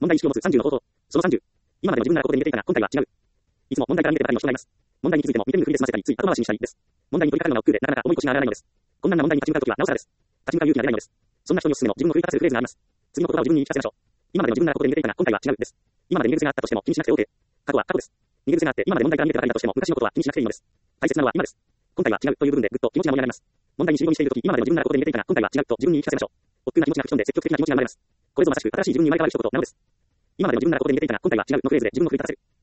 問題意識を持つ30の方法。その30。今までの自分ならここで見れていたが、今回は違う。いつも問題から逃げてばかりの人がいます。問題についても見て見ぬふりで済ませたり、つい後回しにしたりです。問題に取り掛かるのが億劫で、なかなか重い腰が上がらないのです。困難な問題に立ち向かうときはなおさらです。立ち向かう勇気が出ないのです。そんな人におすすめの自分を奮い立たせるフレーズがあります。次の言葉を自分に言い聞かせましょう。今までの自分ならここで逃げていたが、今回は違うです。今まで逃げ癖があったとしても気にしなくて OK。過去は過去です。逃げ癖があって今まで問題から逃げてばかりだとしても昔のことは気にしなくていいのです。大切なのは今です。今回は違うという部分でぐっと気持ちが盛り上がります。問題に尻込みしているとき、今までの自分ならここで逃げていたが、今回は違うと自分に言い聞かせましょう。億劫な気持ちが吹き飛んで積極的な気持ちが生まれます。これぞまさしく新しい自分に生まれ変わる一言なのです。今までの自分ならここで逃げていたが、今回は違うのフレーズで自分を奮い立たせる。